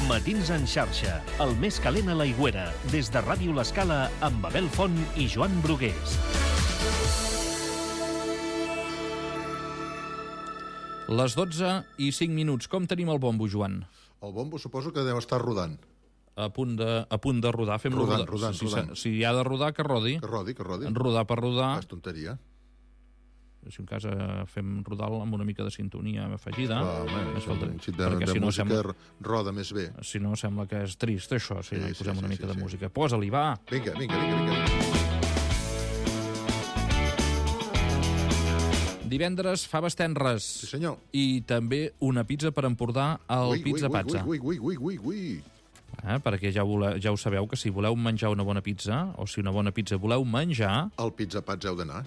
Matins en xarxa, el més calent a l'Aigüera, des de Ràdio L'Escala amb Abel Font i Joan Brugués. Les 12:05. Com tenim el bombo, Joan? El bombo suposo que deu estar rodant. A punt de rodar. Fem-lo rodar. Rodant. Si ha de rodar, que rodi. Que rodi. Rodar per rodar. És tonteria. Si en cas fem rodar amb una mica de sintonia afegida. Perquè si no música roda més bé. Si no, sembla que és trist, això, si no hi posem una mica de música. Posa-li, va! Vinga. Divendres, faves tenres. Sí, senyor. I també una pizza per emportar al Pizza Pazza. Ui. Perquè ja ho sabeu, que si voleu menjar una bona pizza, o si una bona pizza voleu menjar... Al Pizza Pazza heu d'anar.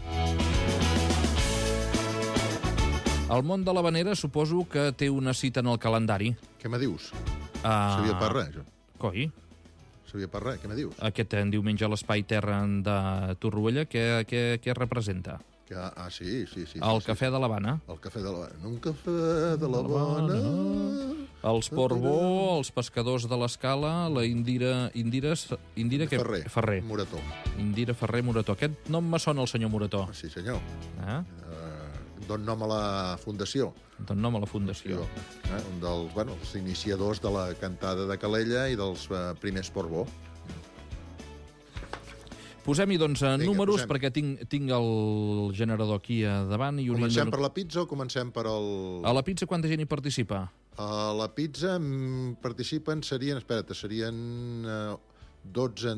El món de l'habanera suposo que té una cita en el calendari. Què me dius? Sabia per res, això. Coi? Sabia per res, què me dius? Aquest diumenge a l'Espai Terra de Torroella, què representa? Sí. El cafè de l'Havana. El cafè de l'Havana. Un cafè de l'Havana. Els Portbó, els pescadors de l'Escala, la Indira Ferrer. Morató. Indira Ferrer Morató. Aquest nom me sona el senyor Morató. Sí, senyor. Don nom a la fundació. Don nom a la fundació. Un dels iniciadors de la cantada de Calella i dels primers Portbó. Posem-hi, doncs, números, perquè tinc el generador aquí a davant. Comencem per la pizza o comencem per el... A la pizza quanta gent hi participa? A la pizza participen, serien 12,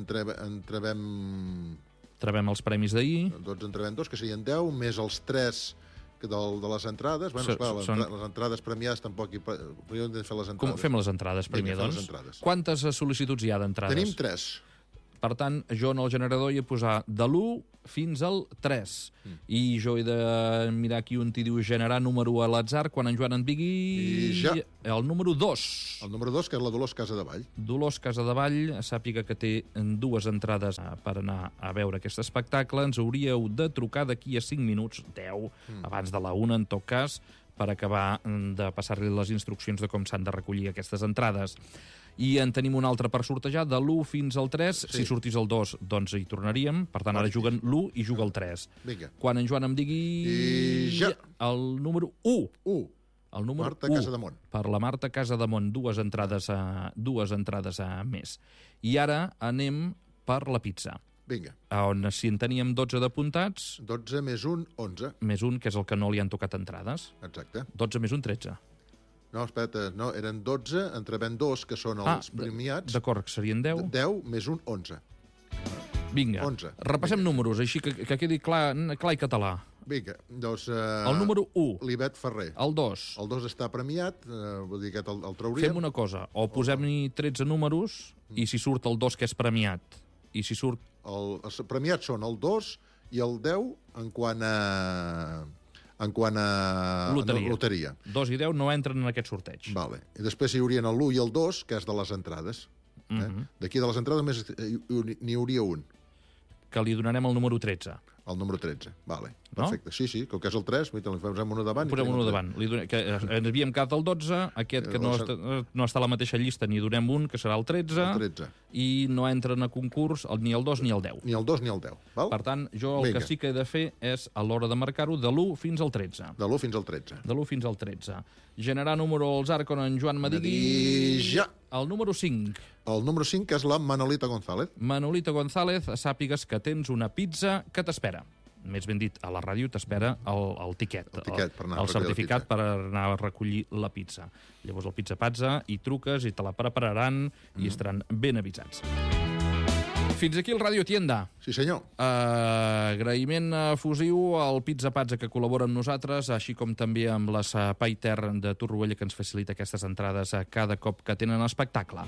Trebem els premis d'ahir. 12 entrevem 2, que serien 10, més els 3 de les entrades. Les entrades premiades tampoc hi podríem fer les entrades. Com fem les entrades primer, doncs? Quantes sol·licituds hi ha d'entrades? Tenim 3. Per tant, jo en el generador hi he posat de l'1 fins al 3. I jo he de mirar aquí on t'hi diu generar número a l'atzar quan en Joan en digui... Ja. El número 2. El número 2, que és la Dolors Casadevall. Dolors Casadevall, sàpiga que té 2 entrades per anar a veure aquest espectacle. Ens hauríeu de trucar d'aquí a 5 minuts, 10, abans de la 1 en tot cas, per acabar de passar-li les instruccions de com s'han de recollir aquestes entrades. I en tenim un altre per sortejar, de l'1 fins al 3. Sí. Si sortís el 2, doncs hi tornaríem. Per tant, ara juguen l'1 i juga el 3. Vinga. Quan en Joan em digui... I ja. El número 1. El número Marta 1. Casademont. Per la Marta Casademont, 2 entrades a més. I ara anem per la pizza. Vinga. On si en teníem 12 d'apuntats... 12 més 1, 11. Més 1, que és el que no li han tocat entrades. Exacte. 12 més 1, 13. No, espera, no, eren 12, entrevem 2, que són els premiats. D'acord, serien 10. 10 més 1, 11. Vinga, 11. Repassem números, així que quedi clar i català. Vinga, doncs... El número 1. L'Ivet Ferrer. El 2. El 2 està premiat, vull dir que el trauríem. Fem una cosa, o posem-hi 13 números, i si surt el 2, que és premiat, i si surt... Els premiats són el 2 i el 10 en quant a loteria. 2 i 10 no entren en aquest sorteig. Vale. I després hi haurien l'1 i el 2, que és de les entrades. D'aquí de les entrades només n'hi hauria un. Que li donarem el número 13. El número 13, vale. Perfecte. No? Sí, com que és el 3, li posem un davant. Posem un davant. Que ens havíem quedat el 12, aquest que no està a la mateixa llista, n'hi donem un, que serà el 13. El 13. I no entren a concurs ni el 2 ni el 10. Ni el 2 ni el 10. Val? Per tant, jo el que sí que he de fer és, a l'hora de marcar-ho, de l'1 fins al 13. De l'1 fins al 13. De l'1 fins al 13. Generar número al Zarc on en Joan me digui... Ja. El número 5. El número 5, que és la Manolita González. Manolita González, sàpigues que tens una pizza que t'espera. Més ben dit, a la ràdio t'espera el tiquet. El tiquet per anar a el certificat per anar a recollir la pizza. Llavors el Pizza Pazza hi truques i te la prepararan i estaran ben avisats. Fins aquí el Radio Tienda. Sí, senyor. Agraïment efusiu al Pizza Pazza que col·labora amb nosaltres, així com també amb l'Espai Terra de Torroella que ens facilita aquestes entrades a cada cop que tenen espectacle.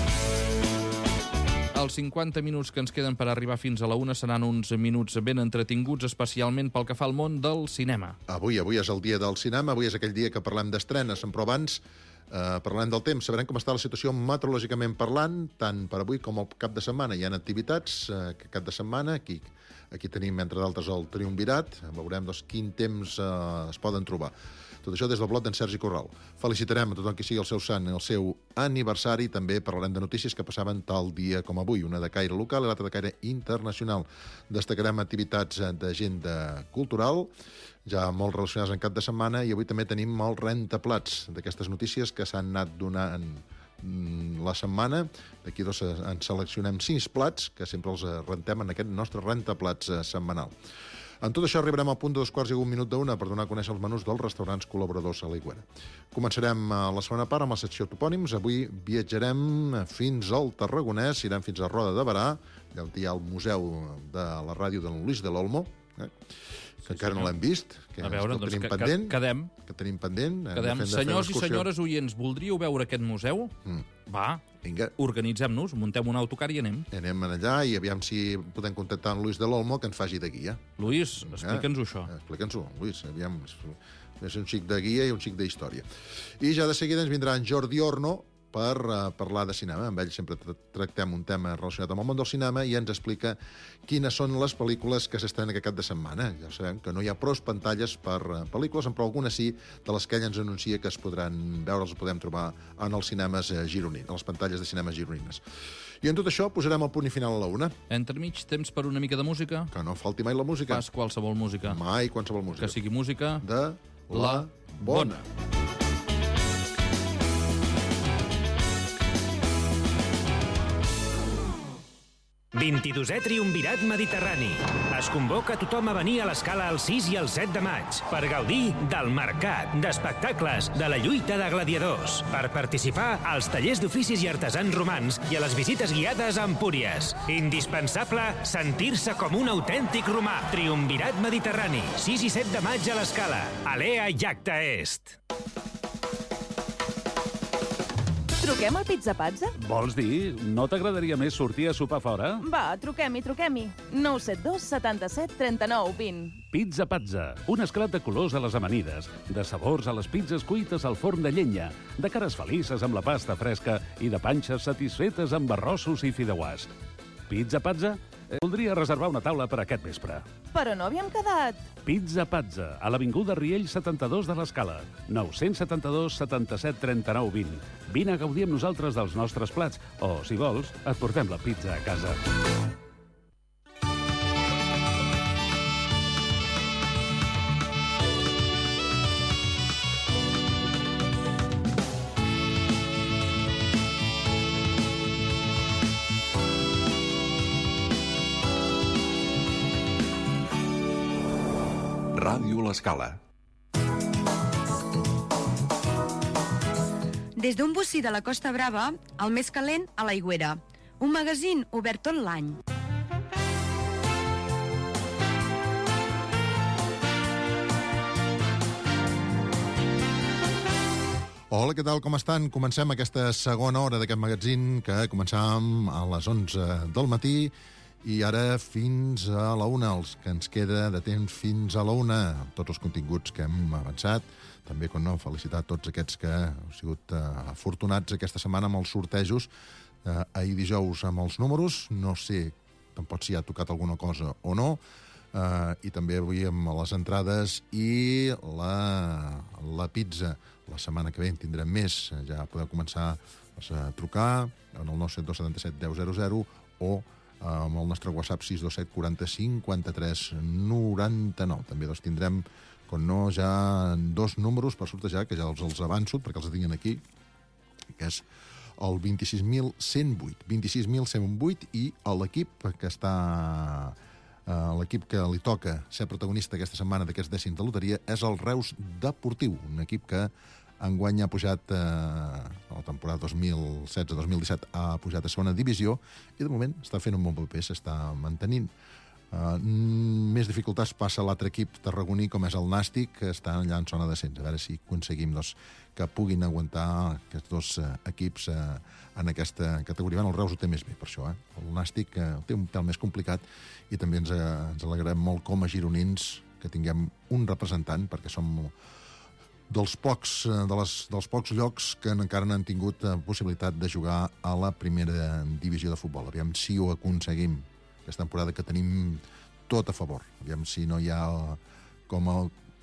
Els 50 minuts que ens queden per arribar fins a la 1 seran uns minuts ben entretinguts, especialment pel que fa al món del cinema. Avui és el dia del cinema, avui és aquell dia que parlem d'estrenes, però abans parlem del temps. Sabrem com està la situació meteorològicament parlant, tant per avui com el cap de setmana. Hi ha activitats cap de setmana, aquí tenim, entre d'altres, el triumvirat, veurem quin temps es poden trobar. De Tot això des del blog d'en Sergi Corral. Felicitarem a tothom qui sigui el seu sant el seu aniversari. També parlarem de notícies que passaven tal dia com avui, una de caire local i l'altra de caire internacional. Destacarem activitats d'agenda cultural, ja molt relacionades en cap de setmana, i avui també tenim el rentaplats d'aquestes notícies que s'han anat donant la setmana. D'aquí dos en seleccionem 6 plats, que sempre els rentem en aquest nostre rentaplats setmanal. En tot això arribarem al punt de 2:01 per donar a conèixer els menús dels restaurants col·laboradors a l'Aigüera. Començarem la segona part amb la secció topònims. Avui viatjarem fins al Tarragonès, irem fins a Roda de Berà, allà on hi ha el museu de la ràdio de Luis de l'Olmo, que encara no l'hem vist, que a veure, doncs, tenim pendent. Quedem. Senyors i senyores oients, voldríeu veure aquest museu? Va, vinga, organitzem-nos, muntem un autocar i anem. Anem allà i aviam si podem contactar amb Luis de l'Olmo, que ens faci de guia. Luis, explica'ns-ho, això. Explica'ns-ho, Luis, aviam. És un xic de guia i un xic d'història. I ja de seguida ens vindrà en Jordi Orno per parlar de cinema. Amb ell sempre tractem un tema relacionat amb el món del cinema i ens explica quines són les pel·lícules que s'estrenen aquest cap de setmana. Ja sabem que no hi ha prou pantalles per pel·lícules, però algunes sí, de les que ell ens anuncia que es podran veure, els podem trobar en els cinemes gironins, en les pantalles de cinemes gironines. I en tot això posarem el punt i final a la 1. Entremig, temps per una mica de música? Que no falti mai la música. Pas qualsevol música. Mai qualsevol música. Que sigui música de la bona. 22è Triumvirat Mediterrani. Es convoca a tothom a venir a l'Escala el 6 i el 7 de maig per gaudir del mercat, d'espectacles, de la lluita de gladiadors, per participar als tallers d'oficis i artesans romans i a les visites guiades a Empúries. Indispensable sentir-se com un autèntic romà. Triumvirat Mediterrani, 6 i 7 de maig a l'Escala. Alea Iacta Est. Truquem al Pizza Pazza? Vols dir? No t'agradaria més sortir a sopar fora? Va, truquem-hi. 972 77 39 20. Pizza Pazza, un esclat de colors a les amanides, de sabors a les pizzas cuites al forn de llenya, de cares felices amb la pasta fresca i de panxes satisfetes amb arrossos i fideuàs. Pizza Pazza? Voldria reservar una taula per aquest vespre. Però no havíem quedat. Pizza Pazza, a l'Avinguda Riell 72 de l'Escala. 972 77 39 20. Vine a gaudir amb nosaltres dels nostres plats, o, si vols, et portem la pizza a casa. Ràdio L'Escala. Des d'un bocí de la Costa Brava, el més calent a l'Aigüera. Un magazín obert tot l'any. Hola, què tal, com estan? Comencem aquesta segona hora d'aquest magazín que començàvem a les 11 del matí i ara fins a la 1, els que ens queda de temps fins a la 1, tots els continguts que hem avançat. També, com no, felicitar tots aquests que heu sigut afortunats aquesta setmana amb els sortejos. Ahir dijous amb els números, no sé tampoc si ha tocat alguna cosa o no, i també avui amb les entrades i la pizza. La setmana que ve en tindrem més, ja podeu començar a trucar en el 972 77 10 00 o amb el nostre WhatsApp 627 40 53 99. També tindrem, com no, ja 2 números per sortejar, que ja els avanço perquè els tinguin aquí, que és el 26.108. 26.108 i l'equip que està... L'equip que li toca ser protagonista aquesta setmana d'aquest dècim de loteria és el Reus Deportiu, un equip que enguany ha pujat a la temporada 2016-2017 ha pujat a segona divisió i de moment està fent un bon paper, s'està mantenint. Més dificultats passa l'altre equip tarragoní, com és el Nàstic, que està allà en zona descens. A veure si aconseguim que puguin aguantar aquests dos equips en aquesta categoria. El Reus ho té més bé, per això. El Nàstic ho té un pèl més complicat i també ens alegrem molt com a gironins que tinguem un representant, perquè som dels pocs llocs que encara no han tingut possibilitat de jugar a la primera divisió de futbol. Aviam si ho aconseguim aquesta temporada, que tenim tot a favor. Aviam si no hi ha com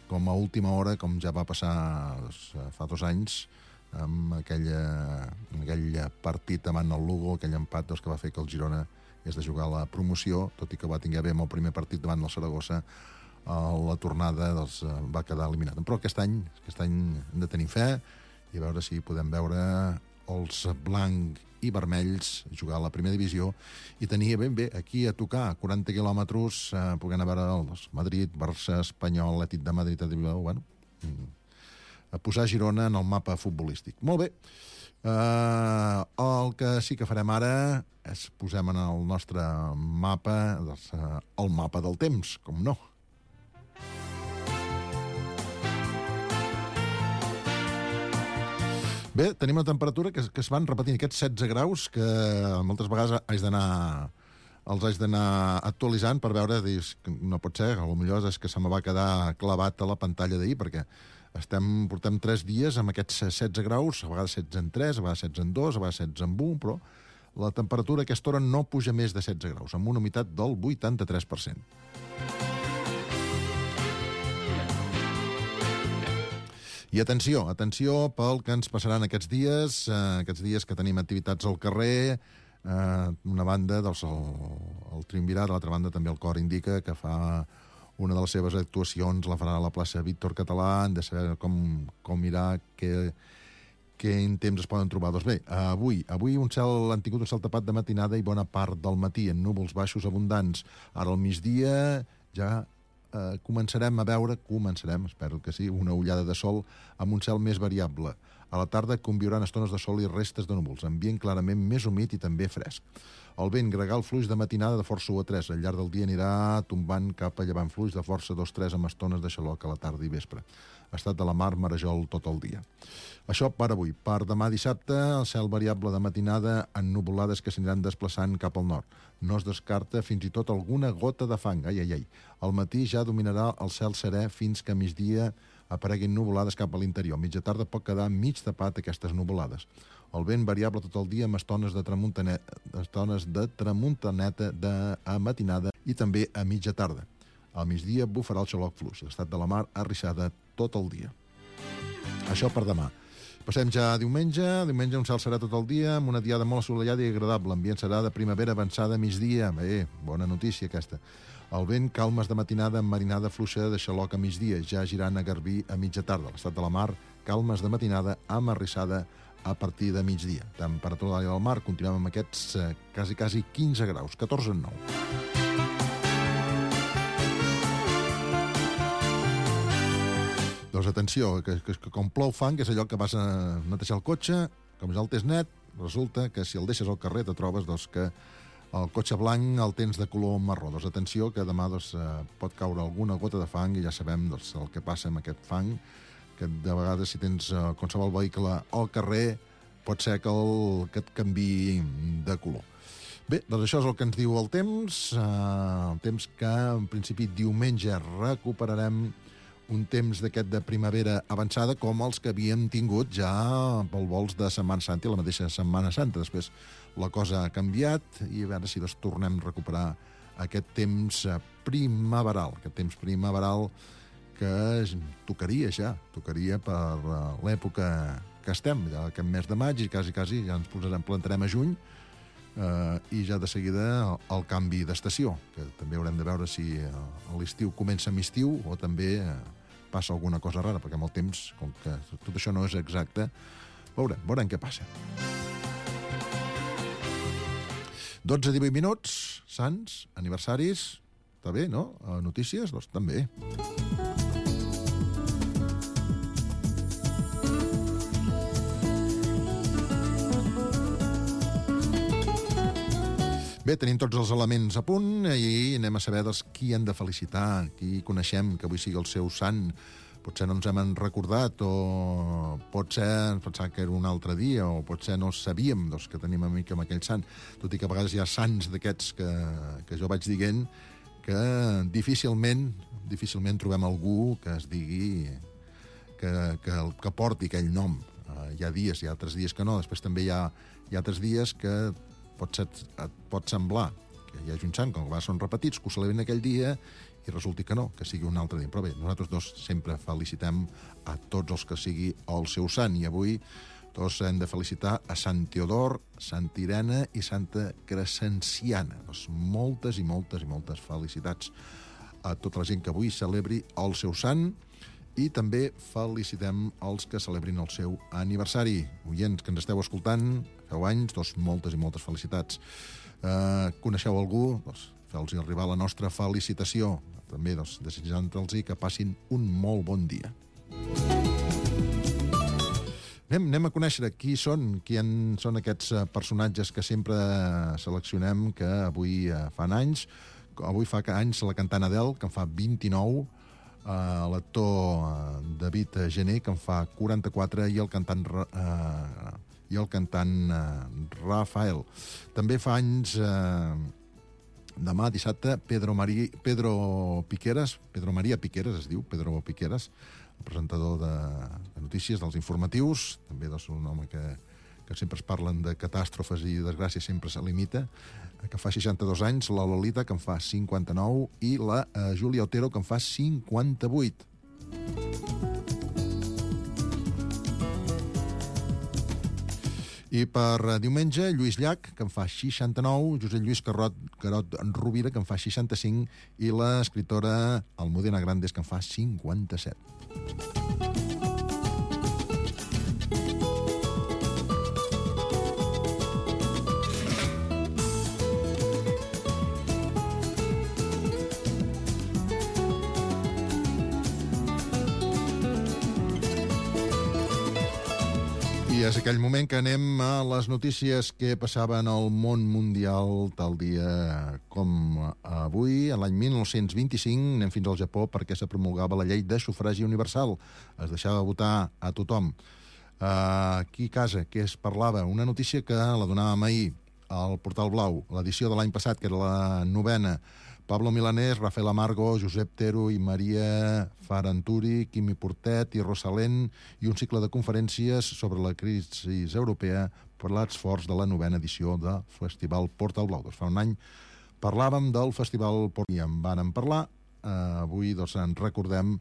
com a última hora, com ja va passar fa 2 anys, amb aquell partit davant el Lugo, aquell empat que va fer que el Girona és de jugar a la promoció, tot i que va tinguer bé amb el primer partit davant del Saragossa, la tornada va quedar eliminat. Però aquest any hem de tenir fe i a veure si podem veure els blancs i vermells jugar a la primera divisió i tenir ben bé aquí a tocar 40 quilòmetres, poder anar a veure el Madrid, Barça, Espanyol, Atlètic de Madrid, bueno, a posar Girona en el mapa futbolístic. Molt bé. El que sí que farem ara és posem en el nostre mapa el mapa del temps, com no. Bé, tenim una temperatura que es van repetint aquests 16 graus que moltes vegades els haig d'anar actualitzant per veure, no pot ser, potser és que se me va quedar clavat a la pantalla d'ahir, perquè portem 3 dies amb aquests 16 graus, a vegades 16 en 3, a vegades 16 en 2, a vegades 16 en 1, però la temperatura a aquesta hora no puja més de 16 graus, amb una humitat del 83%. I atenció pel que ens passaran aquests dies que tenim activitats al carrer, una banda, el Triumvirat, de l'altra banda també el Cor Indica, que fa una de les seves actuacions, la farà a la plaça Víctor Català, hem de saber com irà, quin temps es poden trobar. Doncs bé, avui han tingut un cel tapat de matinada i bona part del matí, en núvols baixos abundants. Ara al migdia ja començarem a veure, espero que sí, una ullada de sol amb un cel més variable. A la tarda conviuran estones de sol i restes de núvols, ambient clarament més humit i també fresc. El vent gregal fluix de matinada de força 1 a 3. Al llarg del dia anirà tombant cap a llevant fluix de força 2 a 3 amb estones de xaloc a la tarda i vespre. Estat de la mar, marejol tot el dia. Això per avui. Per demà dissabte, el cel variable de matinada amb nuvolades que s'aniran desplaçant cap al nord. No es descarta fins i tot alguna gota de fang. Al matí ja dominarà el cel serè fins que a migdia apareguin nuvolades cap a l'interior. Mitja tarda pot quedar mig tapat aquestes nuvolades. El vent variable tot el dia amb estones de tramuntaneta a matinada i també a mitja tarda. Al migdia bufarà el xaloc fluix. L'estat de la mar arrissada tot el dia. Això per demà. Passem ja a diumenge. Diumenge un cel serà tot el dia, amb una diada molt assolellada i agradable. L'ambient serà de primavera avançada a migdia. Bé, bona notícia aquesta. El vent, calmes de matinada amb marinada fluixa de xaloc a migdia, ja girant a Garbí a mitja tarda. L'estat de la mar, calmes de matinada amb arrissada a partir de migdia. Temperatura de l'aire del mar, continuem amb aquests quasi 15 graus, 14 en 9. Doncs atenció, que com plou fang, que és allò que vas a netejar el cotxe, com ja el tens net, resulta que si el deixes al carrer te trobes que el cotxe blanc el tens de color marró. Doncs atenció, que demà pot caure alguna gota de fang i ja sabem el que passa amb aquest fang, que de vegades si tens qualsevol vehicle al carrer pot ser que et canviï de color. Bé, doncs això és el que ens diu el temps que en principi diumenge recuperarem un temps d'aquest de primavera avançada com els que havíem tingut ja pel vols de Setmana Santa i la mateixa Setmana Santa. Després la cosa ha canviat i a veure si tornem a recuperar aquest temps primaveral, que tocaria per l'època que estem, ja aquest mes de maig i quasi ja ens plantarem a juny i ja de seguida el canvi d'estació, que també haurem de veure si l'estiu comença amb estiu o també passa alguna cosa rara, perquè amb el temps, com que tot això no és exacte, veurem què passa. 12-18 minuts, Sants, aniversaris, està bé, no? Notícies? Doncs també. Bé, tenim tots els elements a punt i anem a saber qui hem de felicitar, qui coneixem que avui sigui el seu sant. Potser no ens hem recordat o potser ens pensàvem que era un altre dia o potser no sabíem que tenim una mica amb aquell sant, tot i que a vegades hi ha sants d'aquests que jo vaig dient que difícilment trobem algú que es digui que porti aquell nom. Hi ha altres dies que no, després també hi ha altres dies que pot semblar que hi hagi un sant, com que són repetits, que ho celebren aquell dia i resulti que no, que sigui un altre dia. Però bé, nosaltres dos sempre felicitem a tots els que sigui el seu sant, i avui tots hem de felicitar a Sant Teodor, Santa Irene i Santa Crescenciana. Doncs moltes i moltes i moltes felicitats a tota la gent que avui celebri el seu sant, i també felicitem els que celebrin el seu aniversari. Oients que ens esteu escoltant, feu anys, doncs moltes i moltes felicitats. Coneixeu algú? Doncs feu-los arribar la nostra felicitació. També desitjant-los que passin un molt bon dia. Anem a conèixer qui són aquests personatges que sempre seleccionem, que avui fan anys. Avui fa anys la cantant Adele, que en fa 29, l'actor David Gené, que en fa 44, i el cantant Rafael. També fa anys demà, dissabte, Pedro María Piqueras, el presentador de notícies, dels informatius, també un home que sempre es parlen de catàstrofes i desgràcies, sempre se limita, que fa 62 anys, la Lolita, que en fa 59, i la Júlia Otero, que en fa 58. I per diumenge, Lluís Llach, que en fa 69, Josep Lluís Carot Rovira, que en fa 65, i l'escriptora Almudena Grandes, que en fa 57. I és aquell moment que anem a les notícies que passaven al món mundial tal dia com avui. A l'any 1925 anem fins al Japó perquè se promulgava la llei de sufragi universal. Es deixava votar a tothom. Aquí a casa, què es parlava? Una notícia que la donàvem ahir al Portal Blau, l'edició de l'any passat, que era la 9ª. Pablo Milanés, Rafael Amargo, Josep Tero i Maria Faranturi, Quimi Portet i Rosalén, i un cicle de conferències sobre la crisi europea per l'esforç de la 9ª edició del Festival Portal Blau. Fa un any parlàvem del Festival Portal Blau i en vàrem parlar. Avui en recordem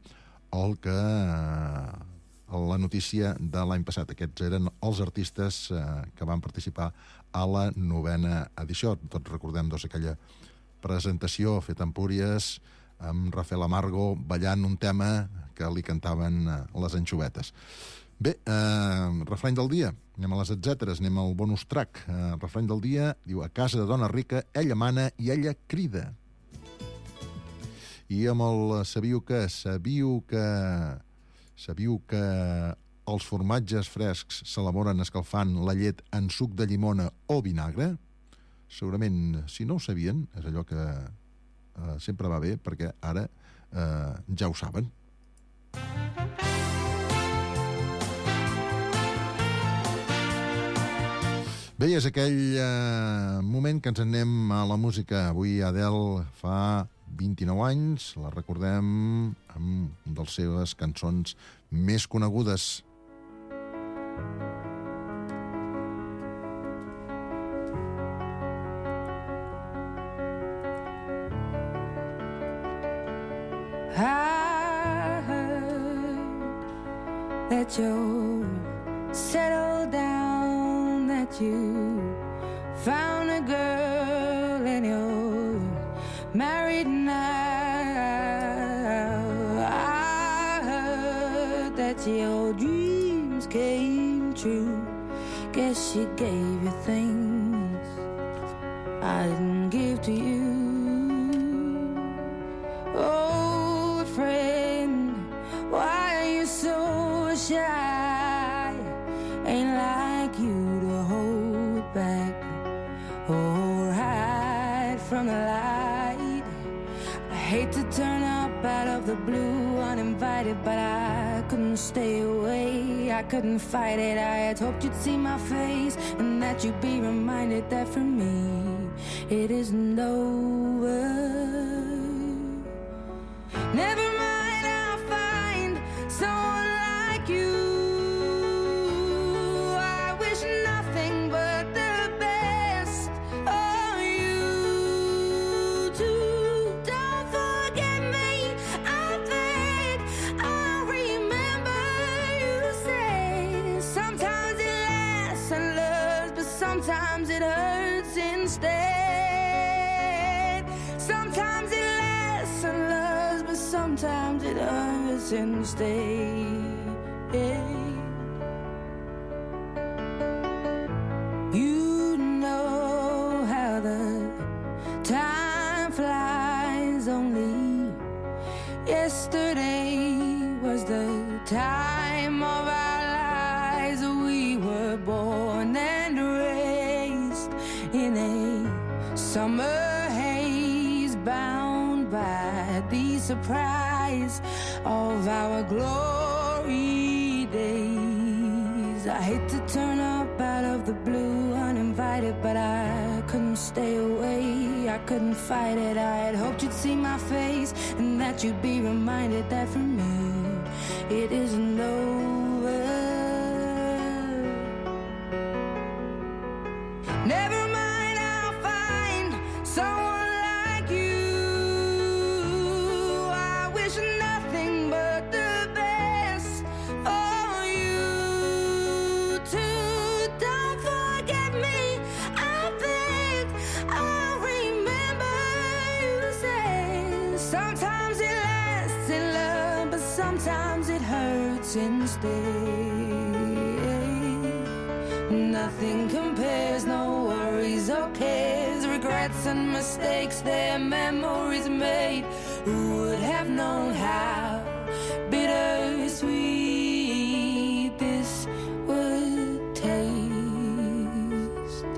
la notícia de l'any passat. Aquests eren els artistes que van participar a la 9ª edició. Tots recordem aquella presentació feta a Empúries amb Rafael Amargo ballant un tema que li cantaven les anxovetes. Bé, refrany del dia. Anem a les etcèteres, anem al bonus track. Refrany del dia diu: a casa de dona rica, ella mana i ella crida. I amb el sabíeu que els formatges frescs s'elaboren escalfant la llet en suc de llimona o vinagre? Segurament, si no ho sabien, és allò que sempre va bé, perquè ara ja ho saben. Bé, és aquell moment que ens anem a la música. Avui Adele fa 29 anys, la recordem amb una de les seves cançons més conegudes. I heard that you're settled down, that you found a girl and you're married now. I heard that your dreams came true. Guess she gave you things I didn't give to you. Oh, friend, why are you so shy? Ain't like you to hold back or hide from the light. I hate to turn up out of the blue uninvited, but I couldn't stay away. I couldn't fight it. I had hoped you'd see my face and that you'd be reminded that for me it isn't over. Never mind, I'll find someone like you. I wish nothing but the best of you too. Don't forget me hurts instead. Sometimes it lasts and loves, but sometimes it hurts instead. You know how the time flies. Only yesterday was the time of our lives. We were born and raised in a summer haze, bound by the surprise of our glory days. I hate to turn up out of the blue uninvited, but I couldn't stay away, I couldn't fight it. I had hoped you'd see my face and that you'd be reminded that for me it isn't over. Never mind, I'll find someone like you. I wish nothing but the best for you too. Don't forget me, I beg. I'll remember you said sometimes it lasts in love, but sometimes it hurts instead. Nothing compares, no worries or cares, regrets and mistakes, their memories made. Who would have known how bittersweet this would taste?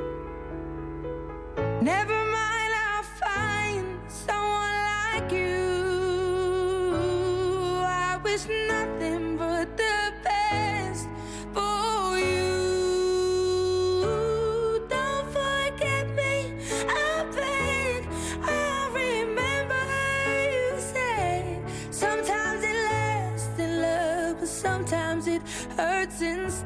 Never mind, I'll find someone like you. I wish nothing but the best for you. Don't forget me, I beg. I'll remember you said sometimes it lasts in love, but sometimes it hurts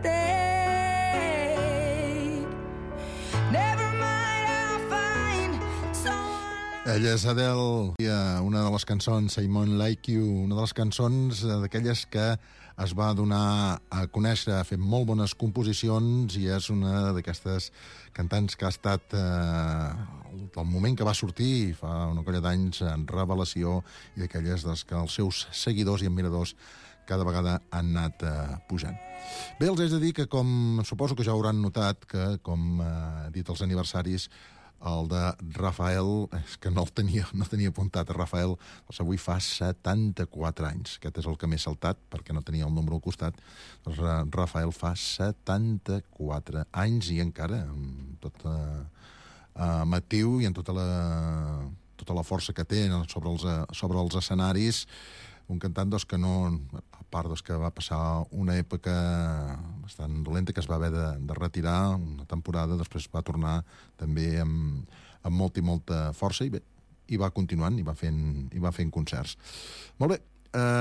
instead. Never mind, I'll find someone. Ella és Adele, i una de les cançons, Someone Like You, una de les cançons d'aquelles que es va donar a conèixer, ha fet molt bones composicions i és una d'aquestes cantants que ha estat, del moment que va sortir, fa una colla d'anys, en revelació, i d'aquelles que els seus seguidors i admiradors cada vegada han anat pujant. Bé, els haig de dir que, com suposo que ja hauran notat, que, com he dit als aniversaris, el de Rafael, és que no tenia apuntat, Rafael, doncs avui fa 74 anys. Aquest és el que m'he saltat, perquè no tenia el número al costat. Doncs Rafael fa 74 anys i encara, tot amatiu i amb tota la força que té sobre els escenaris, un cantant que no, a part que va passar una època bastant dolenta, que es va haver de retirar una temporada, després va tornar també amb molta i molta força i va continuant, i va fent concerts. Molt bé,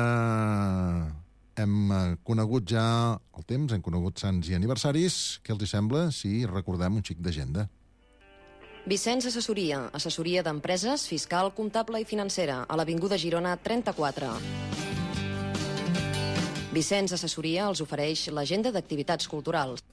hem conegut ja el temps, hem conegut sants i aniversaris. Què els sembla si recordem un xic d'agenda? Vicenç Assessoria, assessoria d'empreses, fiscal, comptable i financera, a l'Avinguda Girona 34. Vicenç Assessoria els ofereix l'agenda d'activitats culturals.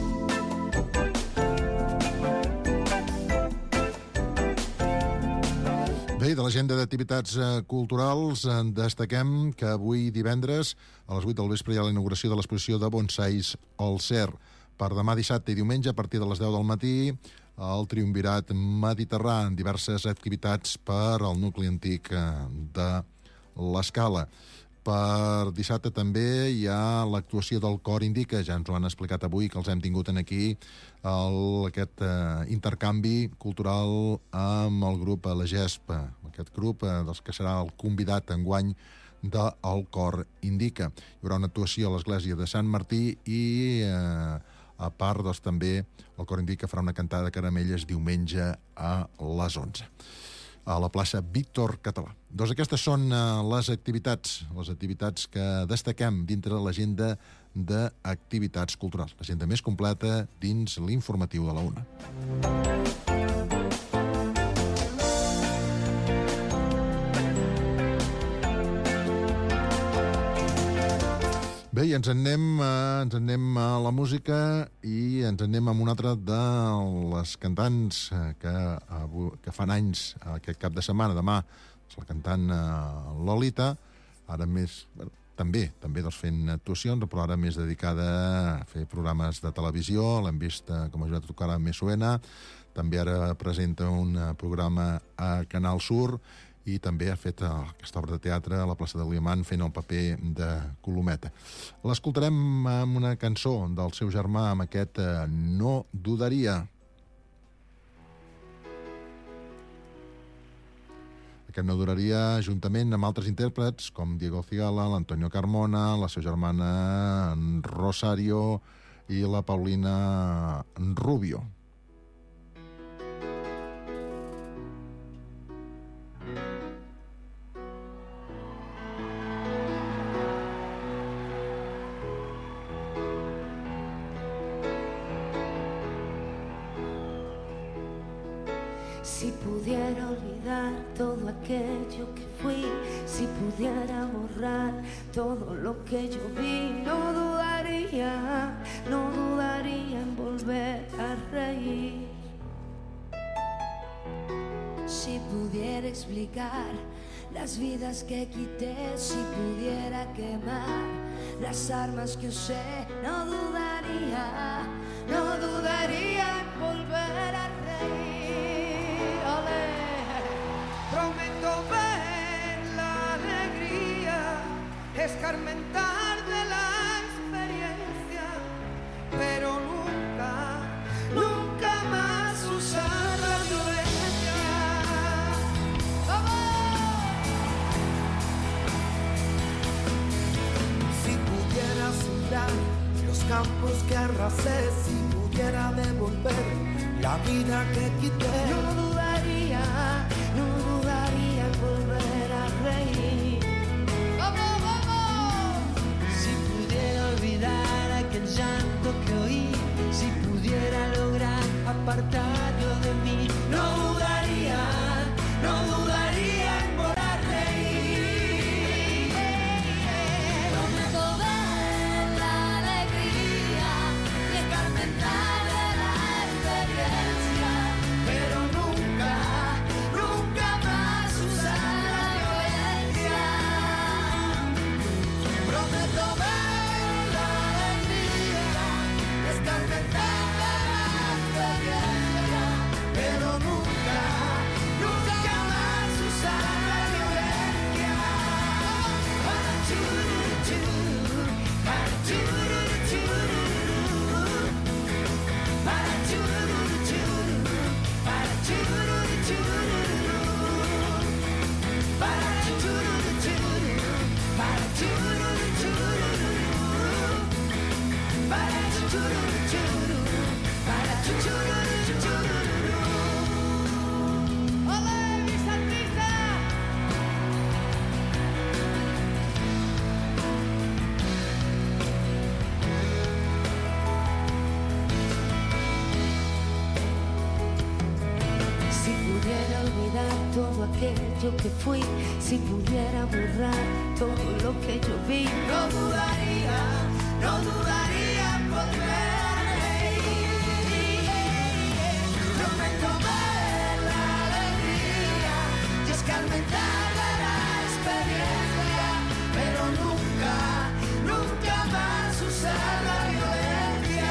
Bé, de l'agenda d'activitats culturals destaquem que avui divendres a les 8 del vespre hi ha la inauguració de l'exposició de bonsais al Cer. Per demà dissabte i diumenge, a partir de les 10 del matí, el Triumvirat Mediterrani, diverses activitats per al nucli antic de l'Escala. Per dissabte també hi ha l'actuació del Cor Indica, ja ens ho han explicat avui, que els hem tingut aquí, aquest intercanvi cultural amb el grup La Gespa, aquest grup dels que serà el convidat enguany del Cor Indica. Hi haurà una actuació a l'església de Sant Martí i a part, també, el Cor Indica farà una cantada de caramelles diumenge a les 11, a la plaça Víctor Català. Doncs aquestes són les activitats que destaquem dintre l'agenda d'activitats culturals. L'agenda més completa dins l'informatiu de la UNA. Bé, i ens en anem a la música i ens en anem amb una altra de les cantants que fan anys aquest cap de setmana. Demà és la cantant Lolita, ara més... També fent actuacions, però ara més dedicada a fer programes de televisió. L'hem vist com a ajuda a tocar a Me Suena. També ara presenta un programa a Canal Sur i també ha fet aquesta obra de teatre a la plaça de Liamant fent el paper de Colometa. L'escoltarem amb una cançó del seu germà, amb aquest No dudaria. Que no duraria juntament amb altres intèrprets com Diego Cigala, l'Antonio Carmona, la seva germana Rosario i la Paulina Rubio. Si pudiera olvidar todo aquello que fui, si pudiera borrar todo lo que yo vi, no dudaría en volver a reír. Si pudiera explicar las vidas que quité, si pudiera quemar las armas que usé, no dudaría en volver a reír. Prometo ver la alegría, escarmentar de la experiencia, pero nunca más usar la violencia. Si pudiera sembrar los campos que arrasé, si pudiera devolver la vida que quité, no dudaría en volver a reír. Si pudiera olvidar aquel llanto que oí, si pudiera lograr apartarlo de mí, no dudaría en volver a reír. Prometo ver la alegría y escarmentar de la experiencia, pero nunca más usar la violencia. Prometo ver la alegría, escarmentar de la experiencia, pero nunca más usar la violencia. Para chururu, para chururu, para chururu, para chururu, para chururu, para chururu, para chururu, para chururu. ¡Olé, mis artistas! Si pudiera olvidar todo aquello que fui, si pudiera borrar todo lo que yo vi, no dudaría en volver a reír. Prometo ver la alegría y escarmentar de la experiencia, pero nunca más usar la violencia.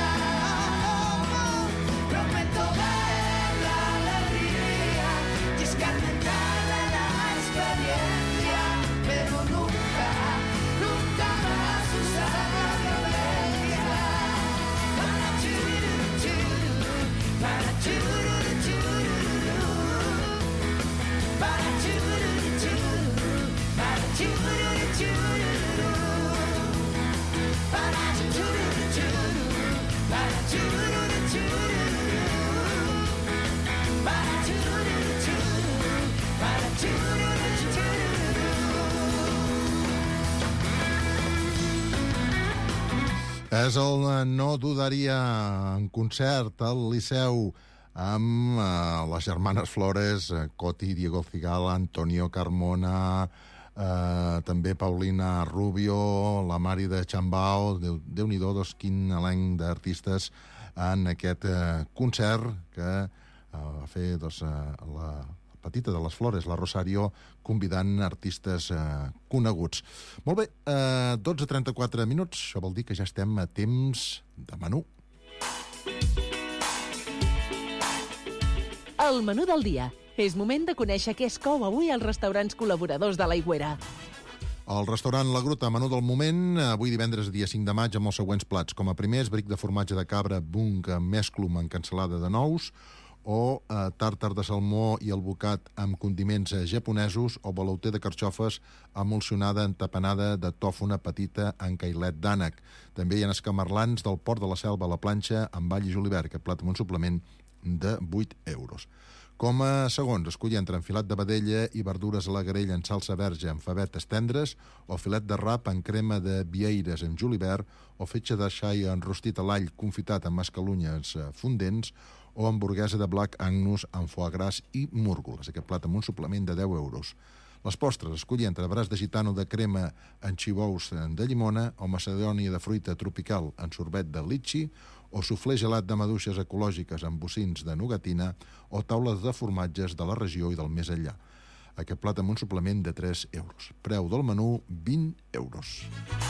Prometo ver la alegría y escarmentar de la experiencia, pero nunca más usar la violencia. Para chururu, para chururu, para chururu, para chururu, para chururu, para chururu, para chururu, para És el No dudaria, en concert al Liceu amb les germanes Flores, Coti, Diego Cigala, Antonio Carmona, també Paulina Rubio, la Mari de Chambao, Déu-n'hi-do, quin elenc d'artistes en aquest concert que va fer la petita de les Flores, la Rosario, convidant artistes coneguts. Molt bé, 12:34 minuts, això vol dir que ja estem a temps de menú. El menú del dia. És moment de conèixer què es cou avui als restaurants col·laboradors de l'Aigüera. El restaurant La Gruta, menú del moment, avui divendres, dia 5 de maig, amb els següents plats. Com a primer, esbric de formatge de cabra bung amb mesclum en cansalada de nous, o tàrtar de salmó i albocat amb condiments japonesos, o velouter de carxofes emulsionada en tapenada de tòfona petita en cailet d'ànec. També hi ha escamarlans del Port de la Selva a la planxa amb all i julivert, aquest plat amb un suplement de 8 euros. Com a segons, escollir entre enfilat de vedella i verdures a la graella en salsa verge amb favetes tendres, o filet de rap en crema de vieires amb julivert, o fetge de xai enrostit a l'all confitat amb mascalunyes fondents, o hamburguesa de Black Angus amb foie gras i múrgoles. Aquest plat amb un suplement de 10 euros. Les postres, escollir entre braç de gitano de crema en xibous de llimona, o macedònia de fruita tropical en sorbet de litxi, o suflé gelat de maduixes ecològiques amb bocins de nugatina, o taules de formatges de la regió i del més enllà. Aquest plat amb un suplement de 3 euros. Preu del menú, 20 euros.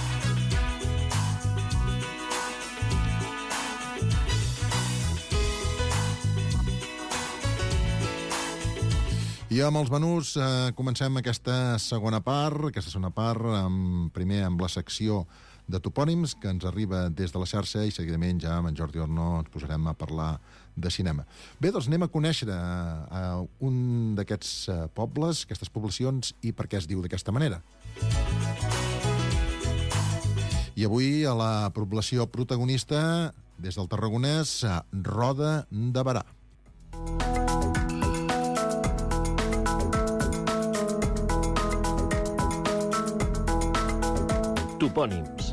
I amb els menús comencem aquesta segona part, primer amb la secció de topònims, que ens arriba des de la xarxa, i seguidament ja amb en Jordi Ornó ens posarem a parlar de cinema. Bé, doncs anem a conèixer un d'aquests pobles, aquestes poblacions, i per què es diu d'aquesta manera. I avui a la població protagonista, des del Tarragonès, Roda de Berà. Topònims.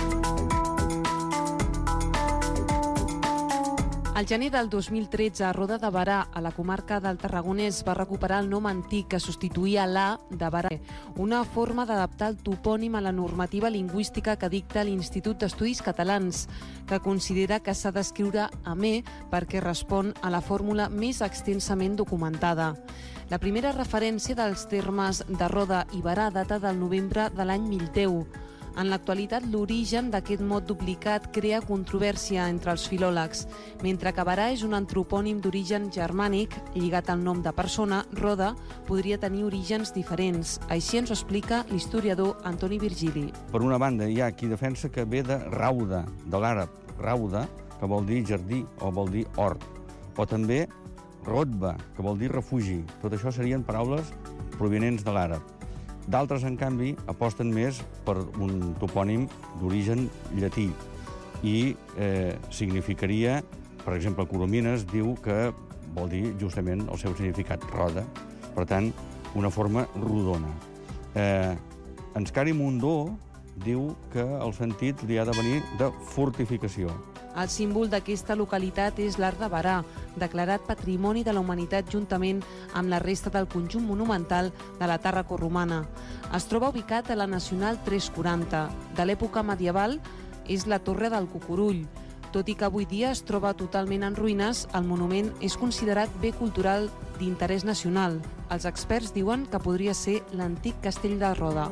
Al gener del 2013, Roda de Berà, a la comarca del Tarragonès, va recuperar el nom antic que substituïa l'A de Berà, una forma d'adaptar el topònim a la normativa lingüística que dicta l'Institut d'Estudis Catalans, que considera que s'ha d'escriure amè perquè respon a la fórmula més extensament documentada. La primera referència dels termes de Roda i Berà data del novembre de l'any 1010. En l'actualitat, l'origen d'aquest mot duplicat crea controvèrsia entre els filòlegs. Mentre que Berà és un antropònim d'origen germànic, lligat al nom de persona, Roda podria tenir orígens diferents. Així ens ho explica l'historiador Antoni Virgili. Per una banda, hi ha qui defensa que ve de rauda, de l'àrab rauda, que vol dir jardí o vol dir hort. O també rotba, que vol dir refugi. Tot això serien paraules provinents de l'àrab. D'altres, en canvi, aposten més per un topònim d'origen llatí i significaria, per exemple, Coromines diu que vol dir justament el seu significat, roda, per tant, una forma rodona. Enscari Mundó diu que el sentit li ha de venir de fortificació. El símbol d'aquesta localitat és l'Arc de Berà, declarat Patrimoni de la Humanitat juntament amb la resta del conjunt monumental de la Tàrraco romana. Es troba ubicat a la Nacional 340. De l'època medieval és la Torre del Cucurull. Tot i que avui dia es troba totalment en ruïnes, el monument és considerat bé cultural d'interès nacional. Els experts diuen que podria ser l'antic castell de Roda.